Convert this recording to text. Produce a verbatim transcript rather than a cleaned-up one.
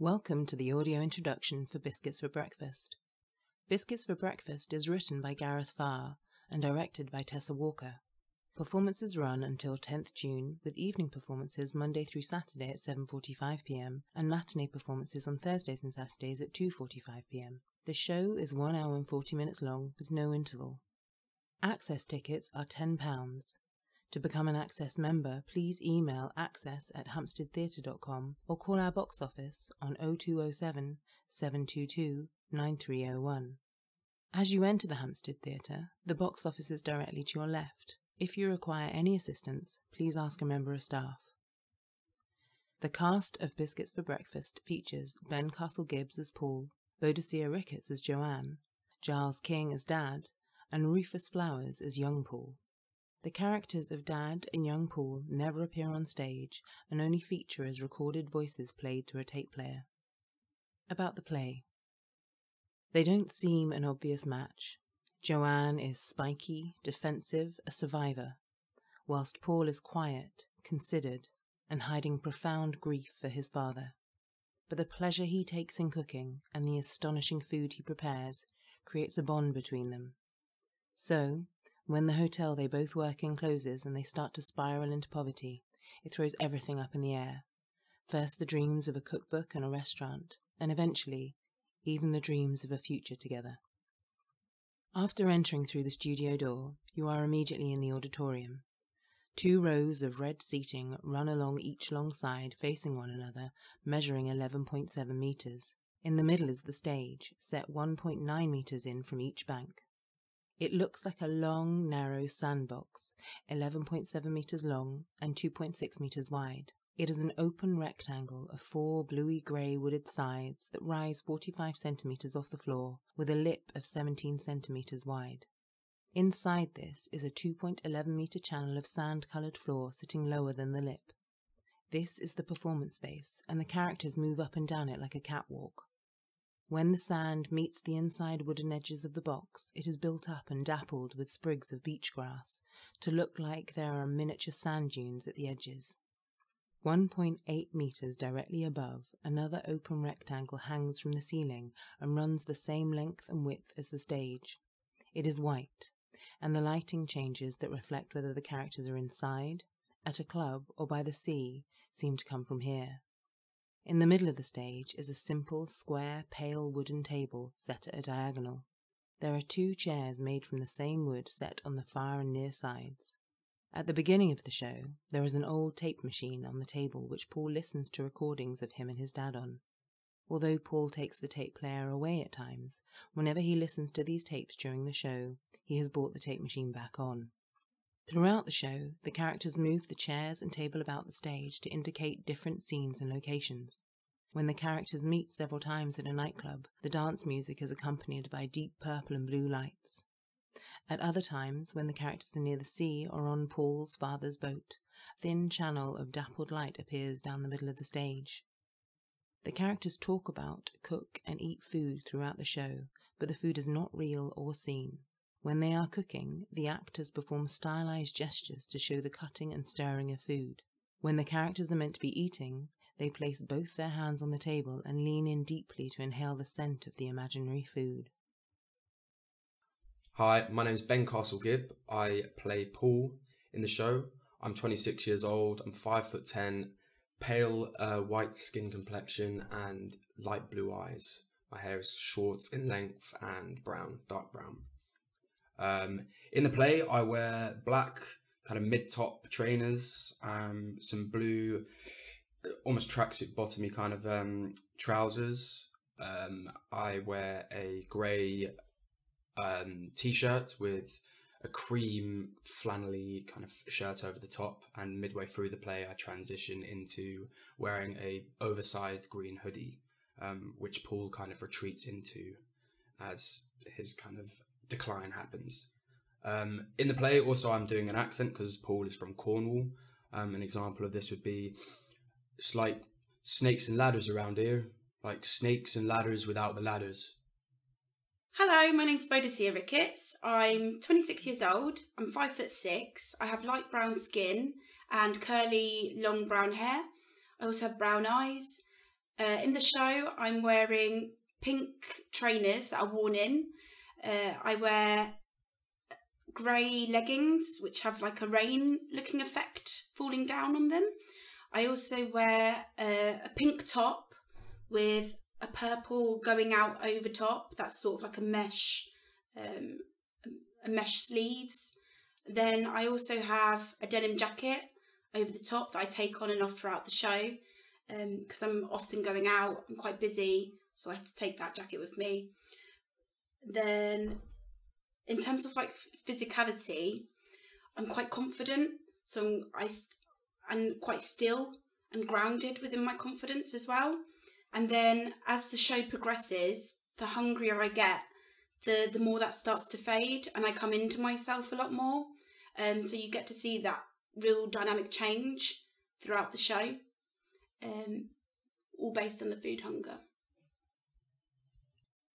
Welcome to the audio introduction for Biscuits for Breakfast. Biscuits for Breakfast is written by Gareth Farr and directed by Tessa Walker. Performances run until tenth June, with evening performances Monday through Saturday at seven forty-five p m and matinee performances on Thursdays and Saturdays at two forty-five p m. The show is one hour and forty minutes long with no interval. Access tickets are ten pounds. To become an Access member, please email access at hampstead theatre dot com or call our box office on oh two oh seven, seven two two, nine three oh one. As you enter the Hampstead Theatre, the box office is directly to your left. If you require any assistance, please ask a member of staff. The cast of Biscuits for Breakfast features Ben Castle-Gibbs as Paul, Boadicea Ricketts as Joanne, Giles King as Dad, and Rufus Flowers as Young Paul. The characters of Dad and Young Paul never appear on stage and only feature as recorded voices played through a tape player. About the play. They don't seem an obvious match. Joanne is spiky, defensive, a survivor, whilst Paul is quiet, considered, and hiding profound grief for his father. But the pleasure he takes in cooking and the astonishing food he prepares creates a bond between them. So, when the hotel they both work in closes and they start to spiral into poverty, it throws everything up in the air. First the dreams of a cookbook and a restaurant, and eventually, even the dreams of a future together. After entering through the studio door, you are immediately in the auditorium. Two rows of red seating run along each long side, facing one another, measuring eleven point seven metres. In the middle is the stage, set one point nine metres in from each bank. It looks like a long, narrow sandbox, eleven point seven metres long and two point six metres wide. It is an open rectangle of four bluey-grey wooded sides that rise forty-five centimetres off the floor, with a lip of seventeen centimetres wide. Inside this is a two point one one metre channel of sand-coloured floor sitting lower than the lip. This is the performance space, and the characters move up and down it like a catwalk. When the sand meets the inside wooden edges of the box, it is built up and dappled with sprigs of beach grass to look like there are miniature sand dunes at the edges. one point eight metres directly above, another open rectangle hangs from the ceiling and runs the same length and width as the stage. It is white, and the lighting changes that reflect whether the characters are inside, at a club, or by the sea seem to come from here. In the middle of the stage is a simple, square, pale wooden table set at a diagonal. There are two chairs made from the same wood set on the far and near sides. At the beginning of the show, there is an old tape machine on the table which Paul listens to recordings of him and his dad on. Although Paul takes the tape player away at times, whenever he listens to these tapes during the show, he has brought the tape machine back on. Throughout the show, the characters move the chairs and table about the stage to indicate different scenes and locations. When the characters meet several times at a nightclub, the dance music is accompanied by deep purple and blue lights. At other times, when the characters are near the sea or on Paul's father's boat, a thin channel of dappled light appears down the middle of the stage. The characters talk about, cook and eat food throughout the show, but the food is not real or seen. When they are cooking, the actors perform stylized gestures to show the cutting and stirring of food. When the characters are meant to be eating, they place both their hands on the table and lean in deeply to inhale the scent of the imaginary food. Hi, my name is Ben Castle-Gibb. I play Paul in the show. I'm twenty-six years old. I'm five foot ten, pale uh, white skin complexion and light blue eyes. My hair is short in length and brown, dark brown. Um, in the play, I wear black kind of mid-top trainers, um, some blue, almost tracksuit bottomy kind of um, trousers. Um, I wear a grey um, t-shirt with a cream flannelly kind of shirt over the top, and midway through the play, I transition into wearing a oversized green hoodie, um, which Paul kind of retreats into as his kind of decline happens. Um, in the play, also, I'm doing an accent because Paul is from Cornwall. Um, an example of this would be, it's like snakes and ladders around here, like snakes and ladders without the ladders. Hello, my name's Boadicea Ricketts. I'm twenty-six years old. I'm five foot six. I have light brown skin and curly, long brown hair. I also have brown eyes. Uh, in the show, I'm wearing pink trainers that are worn in. Uh, I wear grey leggings, which have like a rain-looking effect falling down on them. I also wear a, a pink top with a purple going out over top. That's sort of like a mesh, um, a mesh sleeves. Then I also have a denim jacket over the top that I take on and off throughout the show, because um, I'm often going out. I'm quite busy, so I have to take that jacket with me. Then, in terms of like physicality, I'm quite confident, so I and quite still and grounded within my confidence as well. And then as the show progresses, the hungrier I get, the the more that starts to fade, and I come into myself a lot more. Um, so you get to see that real dynamic change throughout the show, um, all based on the food hunger.